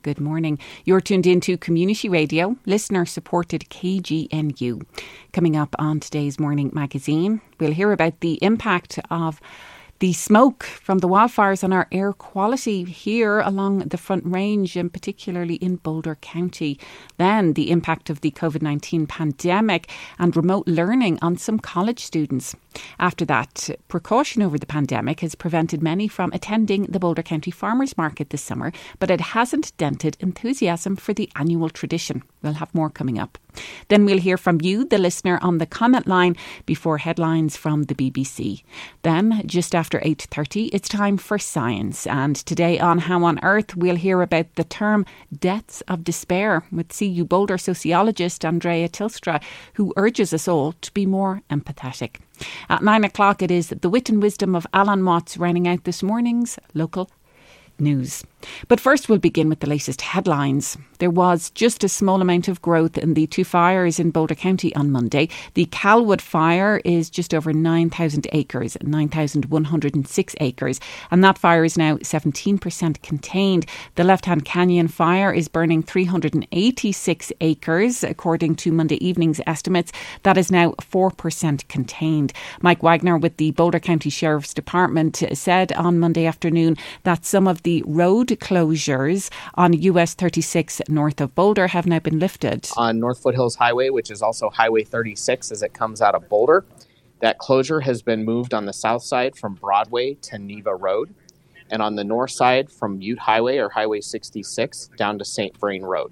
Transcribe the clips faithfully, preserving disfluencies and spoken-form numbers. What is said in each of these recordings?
Good morning. You're tuned into Community Radio, listener-supported K G N U. Coming up on today's Morning Magazine, we'll hear about the impact of the smoke from the wildfires on our air quality here along the Front Range, and particularly in Boulder County. Then the impact of the covid nineteen pandemic and remote learning on some college students. After that, precaution over the pandemic has prevented many from attending the Boulder County Farmers Market this summer, but it hasn't dented enthusiasm for the annual tradition. We'll have more coming up. Then we'll hear from you, the listener, on the comment line before headlines from the B B C. Then, just after eight thirty, it's time for science. And today on How on Earth, we'll hear about the term deaths of despair with C U Boulder sociologist Andrea Tilstra, who urges us all to be more empathetic. At nine o'clock, it is the wit and wisdom of Alan Watts rounding out this morning's local news. But first we'll begin with the latest headlines. There was just a small amount of growth in the two fires in Boulder County on Monday. The Calwood fire is just over nine thousand acres, nine thousand one hundred six acres, and that fire is now seventeen percent contained. The Left Hand Canyon fire is burning three hundred eighty-six acres, according to Monday evening's estimates. That is now four percent contained. Mike Wagner with the Boulder County Sheriff's Department said on Monday afternoon that some of the road closures on U S thirty-six north of Boulder have now been lifted. On North Foothills Highway, which is also Highway thirty-six as it comes out of Boulder, that closure has been moved on the south side from Broadway to Neva Road, and on the north side from Ute Highway or Highway sixty-six down to Saint Vrain Road.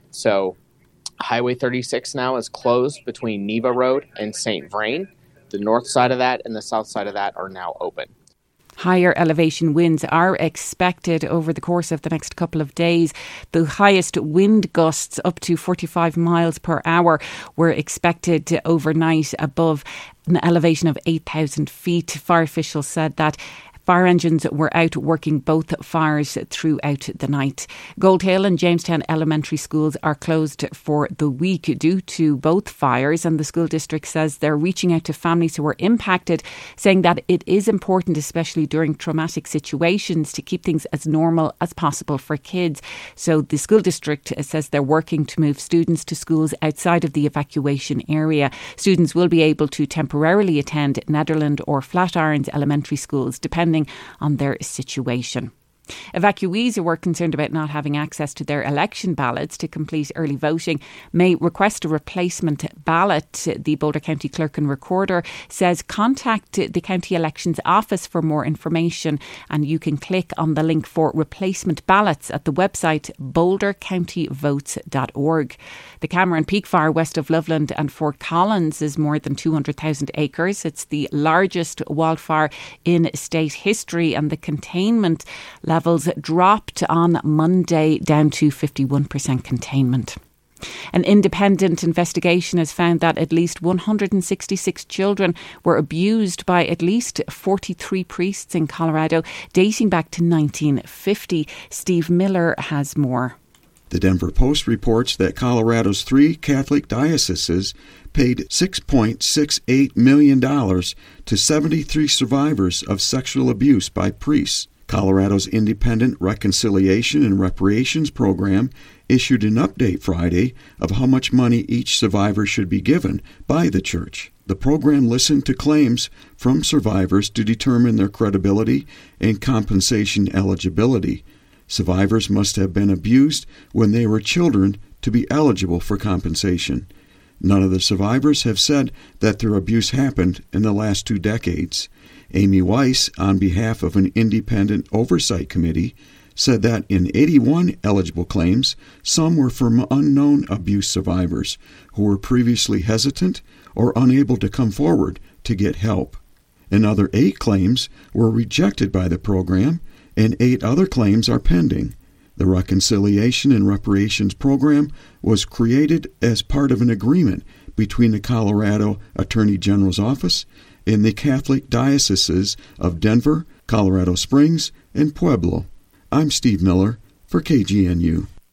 So Highway thirty-six now is closed between Neva Road and Saint Vrain. The north side of that and the south side of that are now open. Higher elevation winds are expected over the course of the next couple of days. The highest wind gusts up to forty-five miles per hour were expected overnight above an elevation of eight thousand feet. Fire officials said that fire engines were out working both fires throughout the night. Gold Hill and Jamestown elementary schools are closed for the week due to both fires, and the school district says they're reaching out to families who were impacted, saying that it is important, especially during traumatic situations, to keep things as normal as possible for kids. So the school district says they're working to move students to schools outside of the evacuation area. Students will be able to temporarily attend Netherland or Flatirons elementary schools, depending on their situation. Evacuees who were concerned about not having access to their election ballots to complete early voting may request a replacement ballot. The Boulder County Clerk and Recorder says contact the County Elections Office for more information, and you can click on the link for replacement ballots at the website boulder county votes dot org. The Cameron Peak Fire west of Loveland and Fort Collins is more than two hundred thousand acres. It's the largest wildfire in state history, and the containment level Levels dropped on Monday down to fifty-one percent containment. An independent investigation has found that at least one hundred sixty-six children were abused by at least forty-three priests in Colorado, dating back to nineteen fifty. Steve Miller has more. The Denver Post reports that Colorado's three Catholic dioceses paid six point six eight million dollars to seventy-three survivors of sexual abuse by priests. Colorado's Independent Reconciliation and Reparations Program issued an update Friday of how much money each survivor should be given by the church. The program listened to claims from survivors to determine their credibility and compensation eligibility. Survivors must have been abused when they were children to be eligible for compensation. None of the survivors have said that their abuse happened in the last two decades. Amy Weiss, on behalf of an independent oversight committee, said that in eighty-one eligible claims, some were from unknown abuse survivors who were previously hesitant or unable to come forward to get help. Another eight claims were rejected by the program, and eight other claims are pending. The Reconciliation and Reparations Program was created as part of an agreement between the Colorado Attorney General's Office and the Catholic dioceses of Denver, Colorado Springs, and Pueblo. I'm Steve Miller for K G N U.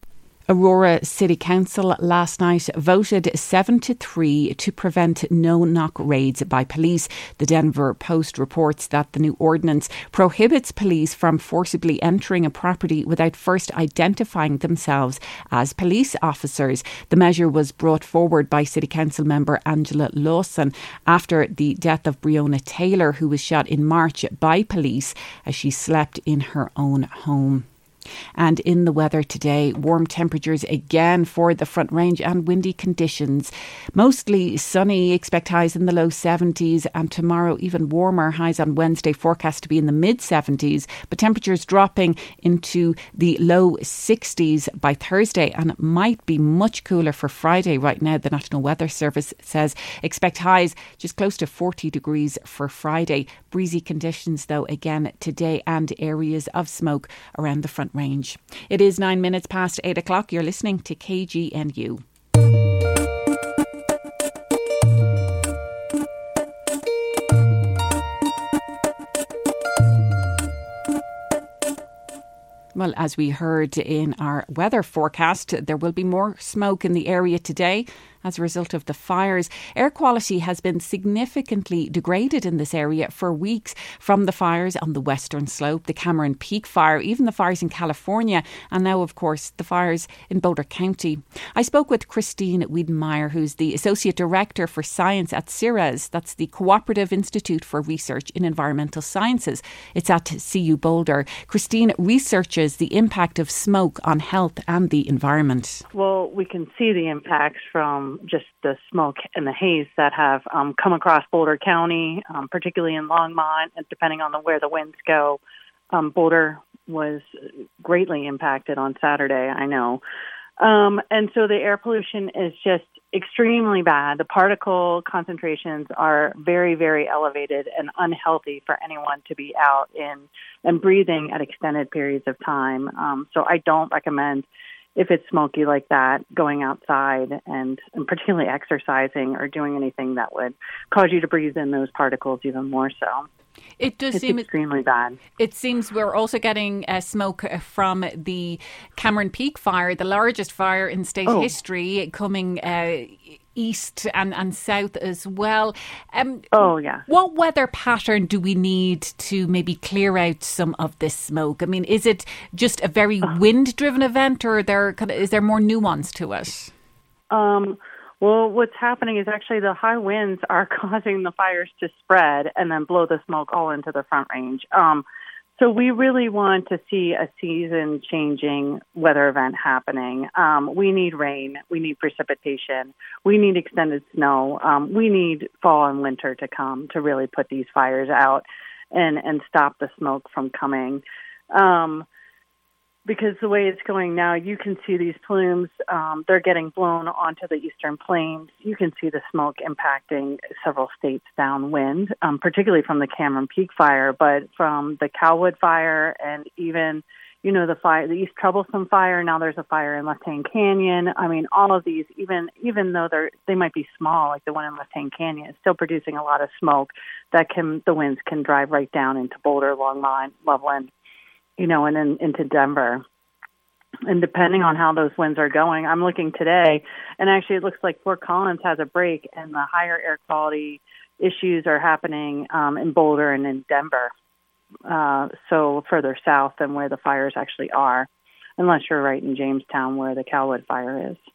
Aurora City Council last night voted seven to three to prevent no-knock raids by police. The Denver Post reports that the new ordinance prohibits police from forcibly entering a property without first identifying themselves as police officers. The measure was brought forward by City Council member Angela Lawson after the death of Breonna Taylor, who was shot in March by police as she slept in her own home. And in the weather today, warm temperatures again for the Front Range and windy conditions. Mostly sunny, expect highs in the low seventies, and tomorrow even warmer, highs on Wednesday forecast to be in the mid seventies, but temperatures dropping into the low sixties by Thursday, and it might be much cooler for Friday. Right now, the National Weather Service says expect highs just close to forty degrees for Friday. Breezy conditions though again today, and areas of smoke around the Front Range. It is nine minutes past eight o'clock. You're listening to K G N U. Well, as we heard in our weather forecast, there will be more smoke in the area today as a result of the fires. Air quality has been significantly degraded in this area for weeks, from the fires on the western slope, the Cameron Peak fire, even the fires in California, and now, of course, the fires in Boulder County. I spoke with Christine Wiedenmeyer, who's the Associate Director for Science at CIRES. That's the Cooperative Institute for Research in Environmental Sciences. It's at C U Boulder. Christine researches the impact of smoke on health and the environment. Well, we can see the impacts from just the smoke and the haze that have um, come across Boulder County, um, particularly in Longmont, and depending on the, where the winds go. Um, Boulder was greatly impacted on Saturday, I know. Um, and so the air pollution is just extremely bad. The particle concentrations are very, very elevated and unhealthy for anyone to be out in and breathing at extended periods of time. Um, so I don't recommend, if it's smoky like that, going outside and, and particularly exercising or doing anything that would cause you to breathe in those particles even more so. It does it's seem extremely bad. It seems we're also getting uh, smoke from the Cameron Peak fire, the largest fire in state oh. history, coming uh, east and, and south as well. Um, oh, yeah. What weather pattern do we need to maybe clear out some of this smoke? I mean, is it just a very uh. wind-driven event, or there is there more nuance to it? Um. Well, what's happening is actually the high winds are causing the fires to spread and then blow the smoke all into the Front Range. Um, so we really want to see a season-changing weather event happening. Um, we need rain. We need precipitation. We need extended snow. Um, we need fall and winter to come to really put these fires out and, and stop the smoke from coming. Um Because the way it's going now, you can see these plumes, um, they're getting blown onto the eastern plains. You can see the smoke impacting several states downwind, um, particularly from the Cameron Peak fire, but from the Calwood fire and even, you know, the fire, the East Troublesome fire. Now there's a fire in Letang Canyon. I mean, all of these, even even though they're they might be small, like the one in Letang Canyon, is still producing a lot of smoke that can the winds can drive right down into Boulder, Longmont, Loveland, you know, and then into Denver. And depending on how those winds are going, I'm looking today, and actually it looks like Fort Collins has a break, and the higher air quality issues are happening um, in Boulder and in Denver, uh, so further south than where the fires actually are, unless you're right in Jamestown where the Calwood fire is.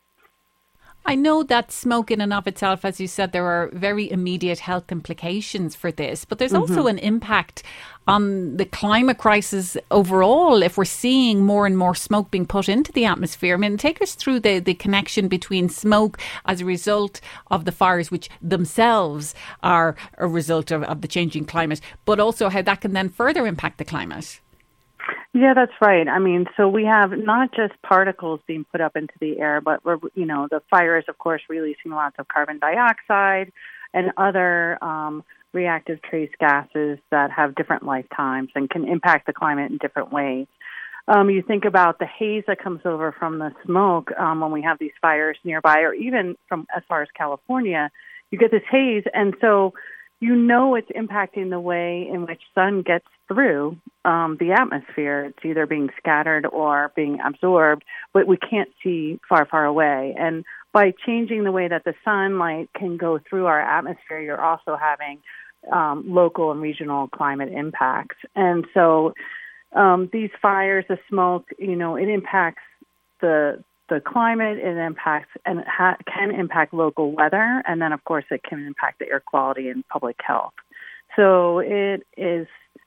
I know that smoke in and of itself, as you said, there are very immediate health implications for this, but there's mm-hmm. also an impact on the climate crisis overall if we're seeing more and more smoke being put into the atmosphere. I mean, take us through the, the connection between smoke as a result of the fires, which themselves are a result of, of the changing climate, but also how that can then further impact the climate. Yeah, that's right. I mean, so we have not just particles being put up into the air, but, we're, you know, the fire is, of course, releasing lots of carbon dioxide and other um, reactive trace gases that have different lifetimes and can impact the climate in different ways. Um, you think about the haze that comes over from the smoke um, when we have these fires nearby, or even from as far as California, you get this haze. And so you know it's impacting the way in which sun gets through um, the atmosphere. It's either being scattered or being absorbed, but we can't see far, far away. And by changing the way that the sunlight can go through our atmosphere, you're also having um, local and regional climate impacts. And so um, these fires, the smoke, you know, it impacts the the climate, it impacts and it ha- can impact local weather, and then, of course, it can impact the air quality and public health. So it is,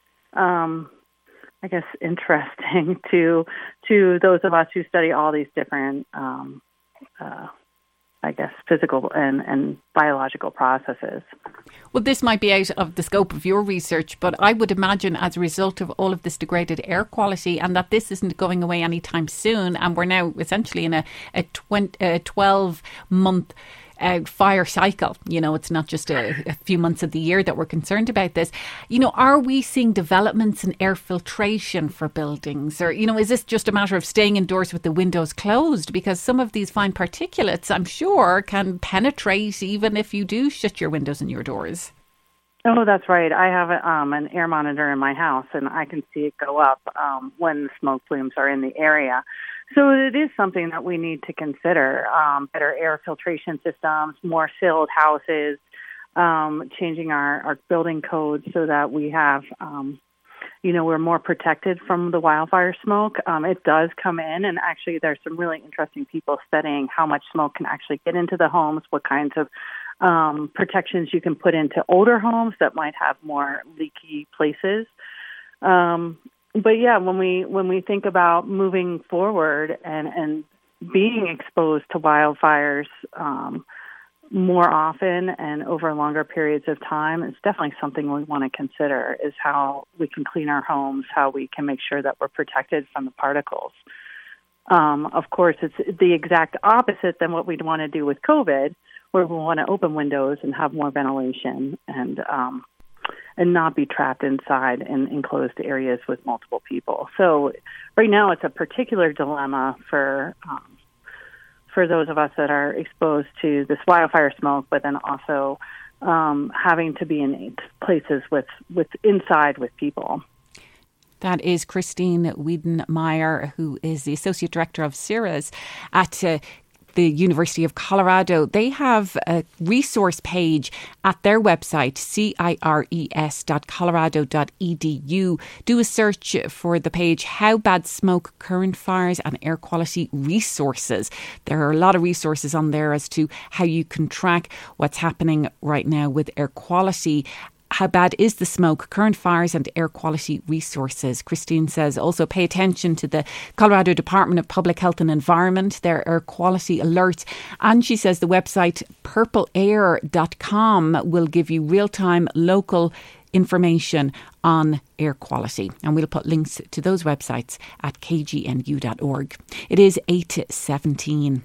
um, I guess, interesting to to those of us who study all these different, um, uh, I guess, physical and, and biological processes. Well, this might be out of the scope of your research, but I would imagine as a result of all of this degraded air quality and that this isn't going away anytime soon, and we're now essentially in a, a, twenty, a twelve-month Uh, fire cycle. You know, it's not just a, a few months of the year that we're concerned about this. You know, are we seeing developments in air filtration for buildings? Or, you know, is this just a matter of staying indoors with the windows closed? Because some of these fine particulates, I'm sure, can penetrate even if you do shut your windows and your doors. Oh, that's right. I have a, um, an air monitor in my house, and I can see it go up um, when the smoke plumes are in the area. So it is something that we need to consider, um, better air filtration systems, more sealed houses, um, changing our, our building codes so that we have, um, you know, we're more protected from the wildfire smoke. Um, it does come in, and actually there's some really interesting people studying how much smoke can actually get into the homes, what kinds of um, protections you can put into older homes that might have more leaky places. Um But yeah, when we when we think about moving forward and, and being exposed to wildfires um, more often and over longer periods of time, it's definitely something we want to consider, is how we can clean our homes, how we can make sure that we're protected from the particles. Um, of course, it's the exact opposite than what we'd want to do with COVID, where we want to open windows and have more ventilation and um and not be trapped inside in enclosed areas with multiple people. So right now it's a particular dilemma for um, for those of us that are exposed to this wildfire smoke, but then also um, having to be in places with, with inside with people. That is Christine Wiedenmeyer, who is the Associate Director of CIRAS at uh, the University of Colorado. They have a resource page at their website, cires dot colorado dot e d u. Do a search for the page, How Bad Smoke, Current Fires and Air Quality Resources. There are a lot of resources on there as to how you can track what's happening right now with air quality. How bad is the smoke, current fires and air quality resources. Christine says also pay attention to the Colorado Department of Public Health and Environment, their air quality alert. And she says the website purple air dot com will give you real-time local information on air quality. And we'll put links to those websites at k g n u dot org. It is eight seventeen.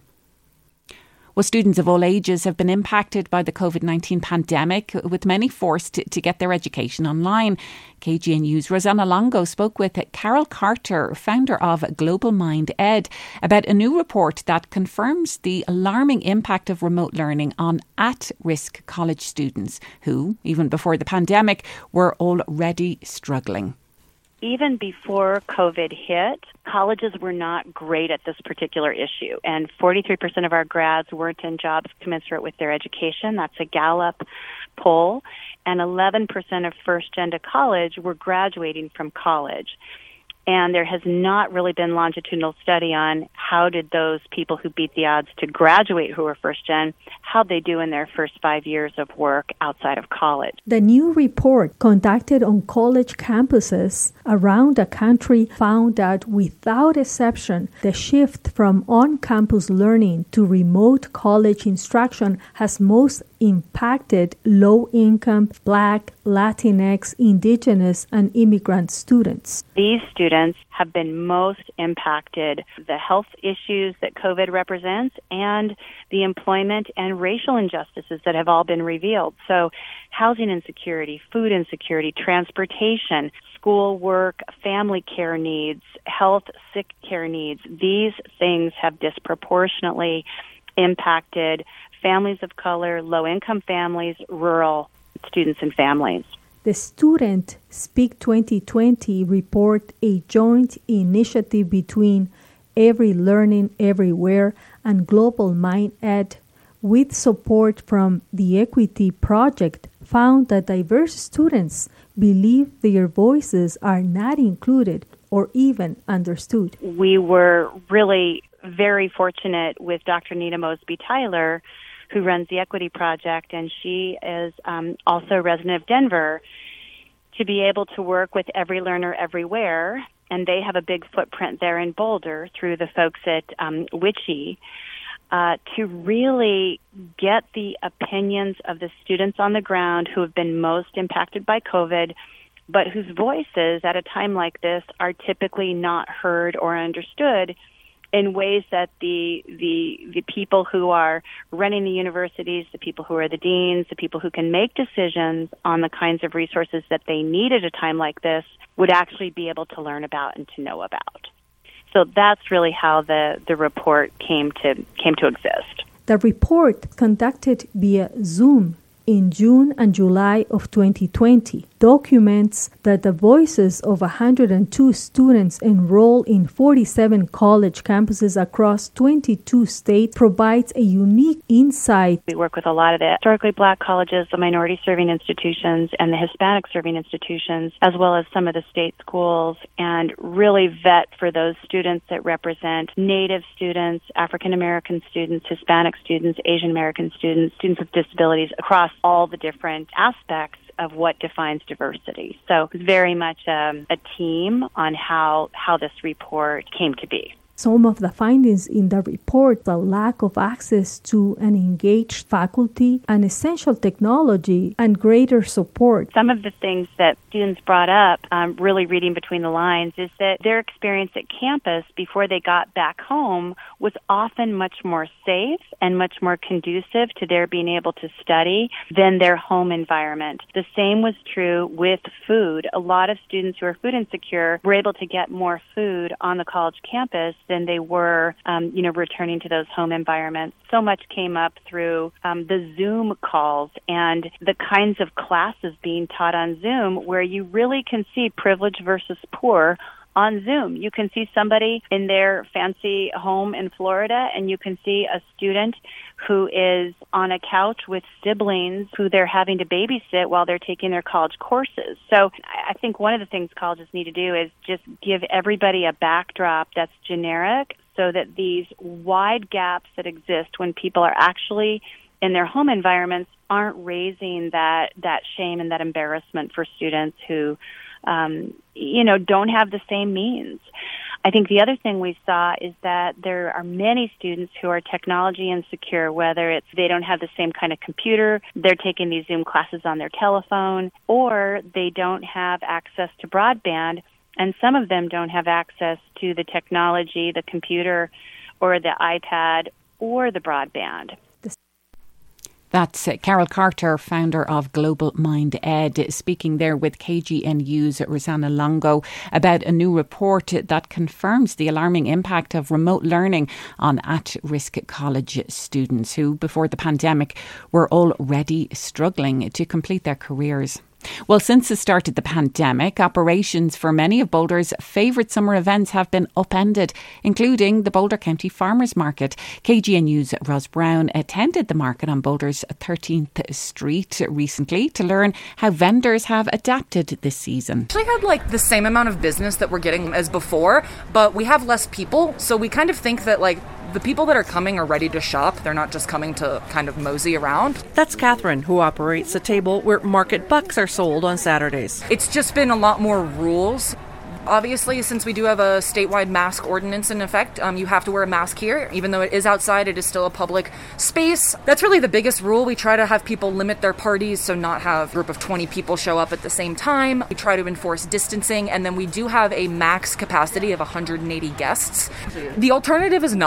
Well, students of all ages have been impacted by the covid nineteen pandemic, with many forced to, to get their education online. K G N U's Rosanna Longo spoke with Carol Carter, founder of Global Mind Ed, about a new report that confirms the alarming impact of remote learning on at-risk college students who, even before the pandemic, were already struggling. Even before COVID hit, colleges were not great at this particular issue. And forty-three percent of our grads weren't in jobs commensurate with their education. That's a Gallup poll. And eleven percent of first-gen to college were graduating from college. And there has not really been longitudinal study on how did those people who beat the odds to graduate who were first-gen, how'd they do in their first five years of work outside of college. The new report conducted on college campuses around the country found that without exception, the shift from on-campus learning to remote college instruction has most impacted low-income Black, Latinx, Indigenous, and immigrant students. These students have been most impacted. The health issues that COVID represents and the employment and racial injustices that have all been revealed. So housing insecurity, food insecurity, transportation, school work, family care needs, health, sick care needs. These things have disproportionately impacted families of color, low-income families, rural students and families. The Student Speak twenty twenty report, a joint initiative between Every Learning Everywhere and Global MindEd, with support from the Equity Project, found that diverse students believe their voices are not included or even understood. We were really very fortunate with Doctor Nina Mosby Tyler, who runs the Equity Project, and she is um, also a resident of Denver, to be able to work with Every Learner Everywhere, and they have a big footprint there in Boulder through the folks at um, Witchy, uh, to really get the opinions of the students on the ground who have been most impacted by COVID, but whose voices at a time like this are typically not heard or understood in ways that the the the people who are running the universities, the people who are the deans, the people who can make decisions on the kinds of resources that they need at a time like this would actually be able to learn about and to know about. So that's really how the, the report came to came to exist. The report, conducted via Zoom in June and July of twenty twenty, documents that the voices of one hundred two students enrolled in forty-seven college campuses across twenty-two states provides a unique insight. We work with a lot of the historically black colleges, the minority-serving institutions, and the Hispanic-serving institutions, as well as some of the state schools, and really vet for those students that represent Native students, African-American students, Hispanic students, Asian-American students, students with disabilities across all the different aspects of what defines diversity. So it's very much um, a team on how how this report came to be. Some of the findings in the report, the lack of access to an engaged faculty and essential technology and greater support. Some of the things that students brought up, um, really reading between the lines, is that their experience at campus before they got back home was often much more safe and much more conducive to their being able to study than their home environment. The same was true with food. A lot of students who are food insecure were able to get more food on the college campus than they were, um, you know, returning to those home environments. So much came up through um, the Zoom calls and the kinds of classes being taught on Zoom where you really can see privilege versus poor on Zoom. You can see somebody in their fancy home in Florida, and you can see a student who is on a couch with siblings who they're having to babysit while they're taking their college courses. So I think one of the things colleges need to do is just give everybody a backdrop that's generic so that these wide gaps that exist when people are actually in their home environments aren't raising that, that shame and that embarrassment for students who Um, you know, don't have the same means. I think the other thing we saw is that there are many students who are technology insecure, whether it's they don't have the same kind of computer, they're taking these Zoom classes on their telephone, or they don't have access to broadband, and some of them don't have access to the technology, the computer, or the iPad, or the broadband. That's Carol Carter, founder of Global MindEd, speaking there with K G N U's Rosanna Longo about a new report that confirms the alarming impact of remote learning on at-risk college students who, before the pandemic, were already struggling to complete their careers. Well, since the start of the pandemic, operations for many of Boulder's favourite summer events have been upended, including the Boulder County Farmers Market. K G N U's Ros Brown attended the market on Boulder's thirteenth Street recently to learn how vendors have adapted this season. We actually had like the same amount of business that we're getting as before, but we have less people, so we kind of think that like the people that are coming are ready to shop. They're not just coming to kind of mosey around. That's Catherine, who operates a table where market bucks are sold on Saturdays. It's just been a lot more rules. Obviously, since we do have a statewide mask ordinance in effect, um, you have to wear a mask here. Even though it is outside, it is still a public space. That's really the biggest rule. We try to have people limit their parties, so not have a group of twenty people show up at the same time. We try to enforce distancing, and then we do have a max capacity of one hundred eighty guests. The alternative is nothing.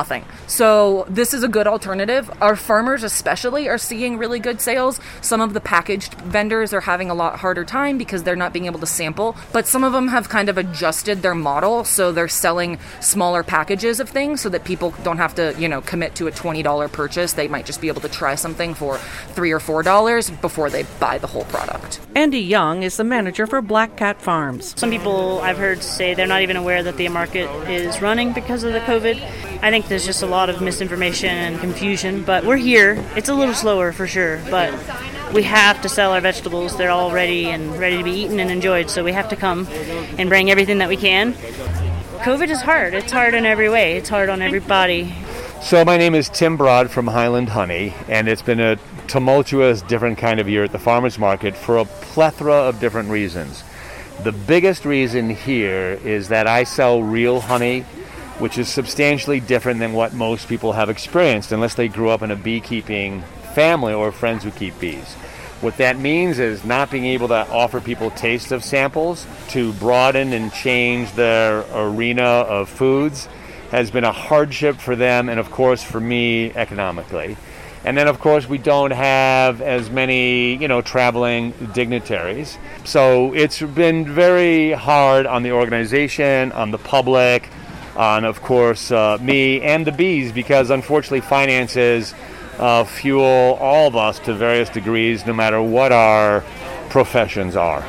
So this is a good alternative. Our farmers especially are seeing really good sales. Some of the packaged vendors are having a lot harder time because they're not being able to sample, but some of them have kind of adjusted their model, so they're selling smaller packages of things so that people don't have to, you know, commit to a twenty dollars purchase. They might just be able to try something for three or four dollars before they buy the whole product. Andy Young is the manager for Black Cat Farms. Some people I've heard say they're not even aware that the market is running because of the COVID. I think there's just a lot of misinformation and confusion, but we're here. It's a little slower for sure, but we have to sell our vegetables. They're all ready and ready to be eaten and enjoyed, so we have to come and bring everything that we can. COVID is hard. It's hard in every way. It's hard on everybody. So my name is Tim Broad from Highland Honey, and it's been a tumultuous, different kind of year at the farmers market for a plethora of different reasons. The biggest reason here is that I sell real honey, which is substantially different than what most people have experienced unless they grew up in a beekeeping family or friends who keep bees. What that means is not being able to offer people taste of samples to broaden and change their arena of foods has been a hardship for them and, of course, for me economically. And then, of course, we don't have as many, you know, traveling dignitaries. So it's been very hard on the organization, on the public, on, of course, uh, me and the bees, because unfortunately finances uh, fuel all of us to various degrees, no matter what our professions are.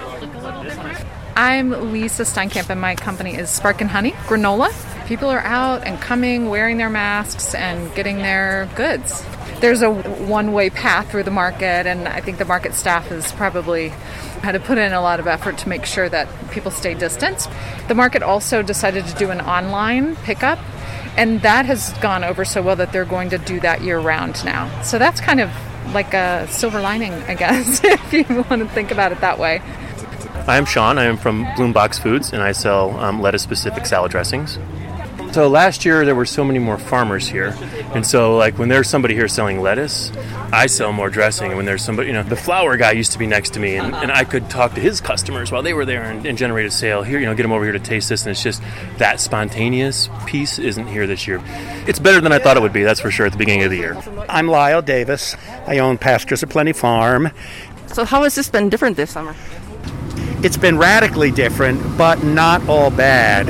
I'm Lisa Steinkamp, and my company is Spark and Honey Granola. People are out and coming, wearing their masks and getting their goods. There's a one-way path through the market, and I think the market staff has probably had to put in a lot of effort to make sure that people stay distanced. The market also decided to do an online pickup, and that has gone over so well that they're going to do that year-round now. So that's kind of like a silver lining, I guess, if you want to think about it that way. I'm Sean. I am from Bloombox Foods, and I sell um, lettuce-specific salad dressings. So last year there were so many more farmers here, and so like when there's somebody here selling lettuce, I sell more dressing. And when there's somebody, you know, the flour guy used to be next to me, and, and I could talk to his customers while they were there and, and generate a sale here, you know, get them over here to taste this. And it's just that spontaneous piece isn't here this year. It's better than I thought it would be, that's for sure, at the beginning of the year. I'm Lyle Davis. I own Pastures Aplenty Farm. So how has this been different this summer? It's been radically different, but not all bad.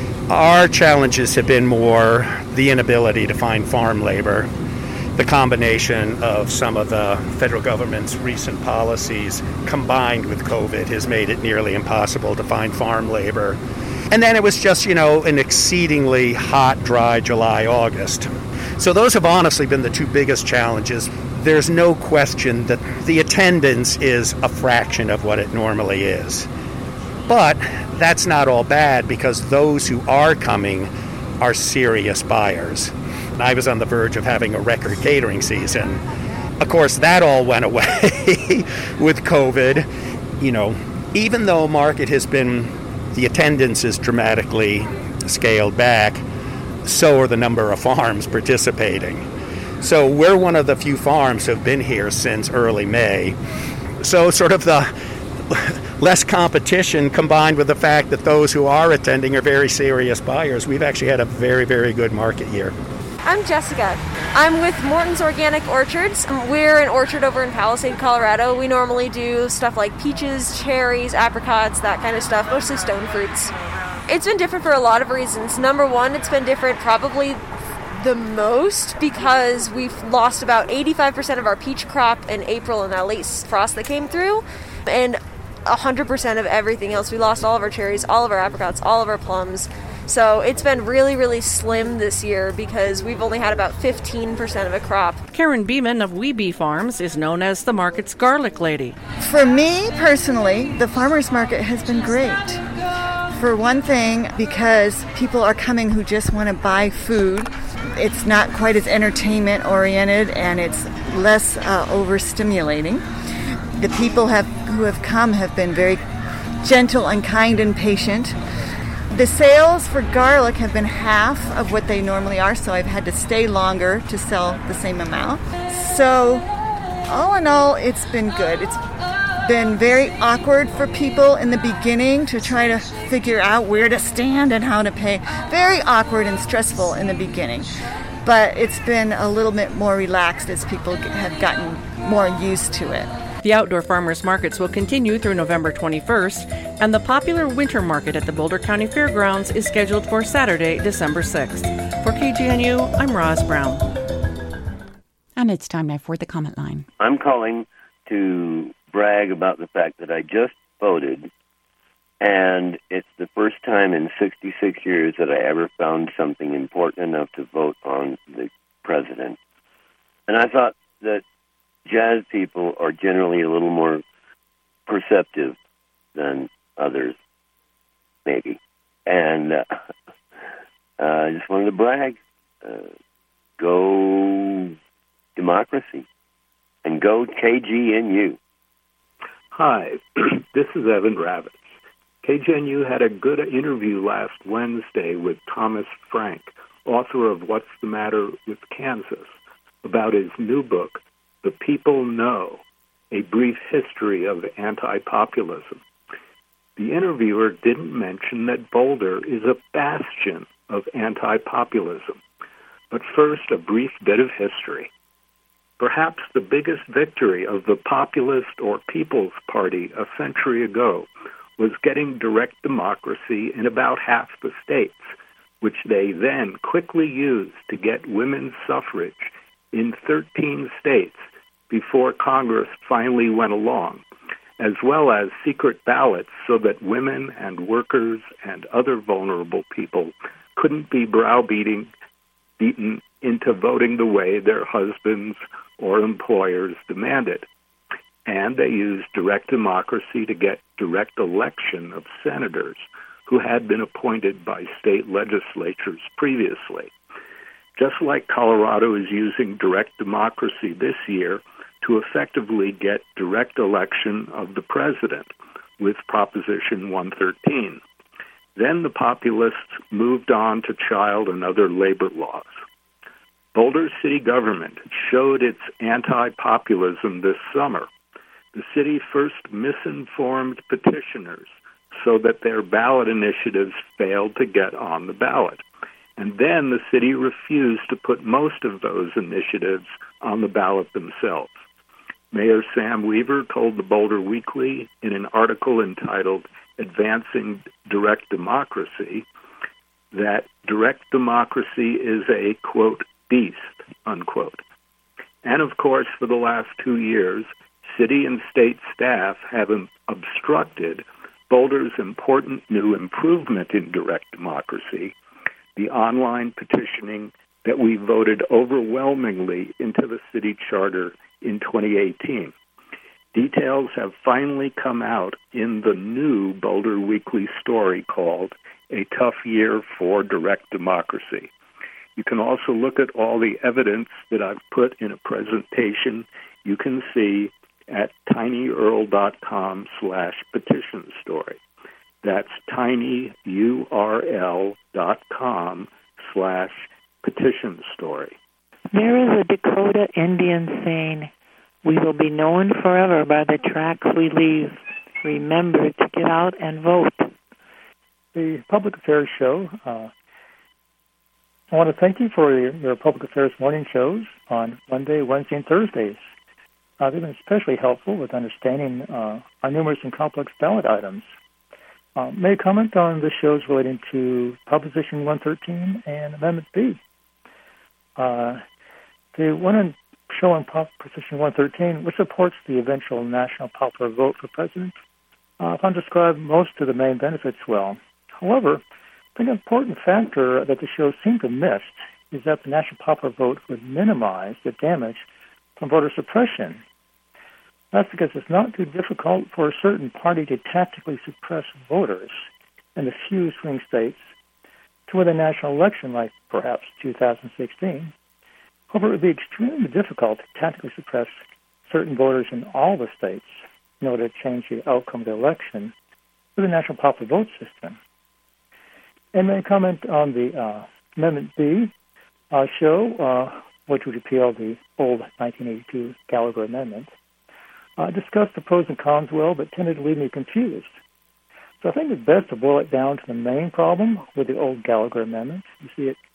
Our challenges have been more the inability to find farm labor. The combination of some of the federal government's recent policies combined with COVID has made it nearly impossible to find farm labor. And then it was just, you know, an exceedingly hot, dry July, August. So those have honestly been the two biggest challenges. There's no question that the attendance is a fraction of what it normally is. But that's not all bad, because those who are coming are serious buyers. I was on the verge of having a record catering season. Of course, that all went away with COVID. You know, even though market has been, the attendance is dramatically scaled back, so are the number of farms participating. So we're one of the few farms who have been here since early May. So sort of the less competition combined with the fact that those who are attending are very serious buyers, we've actually had a very, very good market year. I'm Jessica. I'm with Morton's Organic Orchards. We're an orchard over in Palisade, Colorado. We normally do stuff like peaches, cherries, apricots, that kind of stuff, mostly stone fruits. It's been different for a lot of reasons. Number one, it's been different probably the most because we've lost about eighty-five percent of our peach crop in April and that late frost that came through, and one hundred percent of everything else. We lost all of our cherries, all of our apricots, all of our plums. So it's been really, really slim this year because we've only had about fifteen percent of a crop. Karen Beeman of Wee Bee Farms is known as the market's garlic lady. For me, personally, the farmer's market has been great. For one thing, because people are coming who just want to buy food. It's not quite as entertainment-oriented, and it's less uh, overstimulating. The people have who have come have been very gentle and kind and patient. The sales for garlic have been half of what they normally are, so I've had to stay longer to sell the same amount. So, all in all, it's been good. It's been very awkward for people in the beginning to try to figure out where to stand and how to pay. Very awkward and stressful in the beginning. but it's been a little bit more relaxed as people have gotten more used to it. The outdoor farmers markets will continue through November twenty-first, and the popular winter market at the Boulder County Fairgrounds is scheduled for Saturday, December sixth. For K G N U, I'm Roz Brown. And it's time now for the comment line. I'm calling to brag about the fact that I just voted, and it's the first time in sixty-six years that I ever found something important enough to vote on the president. And I thought that jazz people are generally a little more perceptive than others, maybe. And uh, I just wanted to brag. Uh, go democracy. And go K G N U. Hi, this is Evan Ravitz. K G N U had a good interview last Wednesday with Thomas Frank, author of What's the Matter with Kansas, about his new book, The People Know, A Brief History of Anti-Populism. The interviewer didn't mention that Boulder is a bastion of anti-populism. But first, a brief bit of history. Perhaps the biggest victory of the populist or People's Party a century ago was getting direct democracy in about half the states, which they then quickly used to get women's suffrage in thirteen states before Congress finally went along, as well as secret ballots so that women and workers and other vulnerable people couldn't be browbeaten beaten into voting the way their husbands or employers demanded. And they used direct democracy to get direct election of senators who had been appointed by state legislatures previously. Just like Colorado is using direct democracy this year to effectively get direct election of the president with Proposition one thirteen. Then the populists moved on to child and other labor laws. Boulder city government showed its anti-populism this summer. The city first misinformed petitioners so that their ballot initiatives failed to get on the ballot. And then the city refused to put most of those initiatives on the ballot themselves. Mayor Sam Weaver told the Boulder Weekly in an article entitled Advancing Direct Democracy that direct democracy is a, quote, beast, unquote. And of course, for the last two years, city and state staff have obstructed Boulder's important new improvement in direct democracy, the online petitioning that we voted overwhelmingly into the city charter in twenty eighteen. Details have finally come out in the new Boulder Weekly story called A Tough Year for Direct Democracy. You can also look at all the evidence that I've put in a presentation you can see at tinyurl.com slash petition story. That's tinyurl.com slash petition story. There is a Dakota Indian saying, "We will be known forever by the tracks we leave. Remember to get out and vote." The Public Affairs Show. Uh, I want to thank you for your, your Public Affairs morning shows on Monday, Wednesday, and Thursdays. Uh, they've been especially helpful with understanding uh, our numerous and complex ballot items. Uh, may I comment on the shows relating to Proposition one thirteen and Amendment B? Uh, the one show on Proposition one thirteen, which supports the eventual national popular vote for president, uh, found described most of the main benefits well. However, I think an important factor that the show seemed to miss is that the national popular vote would minimize the damage from voter suppression. That's because it's not too difficult for a certain party to tactically suppress voters in the few swing states to win a national election like perhaps two thousand sixteen. However, it would be extremely difficult to tactically suppress certain voters in all the states in order to change the outcome of the election with a national popular vote system. And may I comment on the uh, Amendment B uh, show, uh, which would repeal the old nineteen eighty-two Gallagher Amendment. I uh, discussed the pros and cons well, but tended to leave me confused. So I think it's best to boil it down to the main problem with the old Gallagher Amendment. You see, it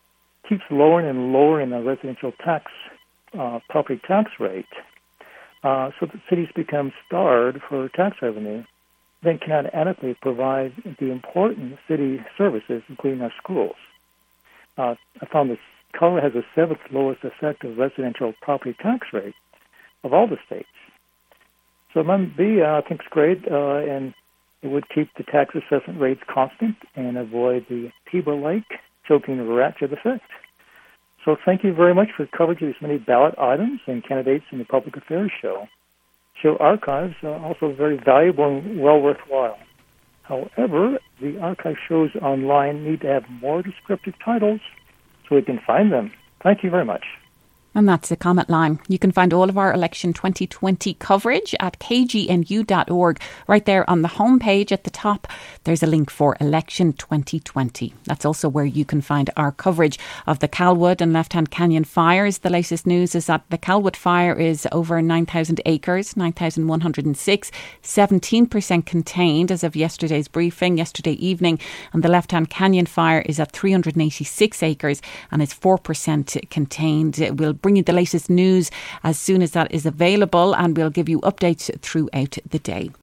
keeps lowering and lowering the residential tax, uh, property tax rate, uh, so that cities become starved for tax revenue, then cannot adequately provide the important city services, including our schools. Uh, I found that Colorado has the seventh lowest effective residential property tax rate of all the states. So Amendment B, uh, I think, is great, uh, and it would keep the tax assessment rates constant and avoid the Tiber-like choking of a rat to the effect. So thank you very much for coverage of these many ballot items and candidates in the Public Affairs Show. Show archives are also very valuable and well worthwhile. However, the archive shows online need to have more descriptive titles so we can find them. Thank you very much. And that's the comment line. You can find all of our election twenty twenty coverage at k g n u dot org. Right there on the homepage at the top, there's a link for election twenty twenty. That's also where you can find our coverage of the Calwood and Left Hand Canyon fires. The latest news is that the Calwood fire is over nine thousand acres, nine thousand one hundred six, seventeen percent contained as of yesterday's briefing, yesterday evening. And the Left Hand Canyon fire is at three hundred eighty-six acres and is four percent contained. We'll bring you the latest news as soon as that is available, and we'll give you updates throughout the day.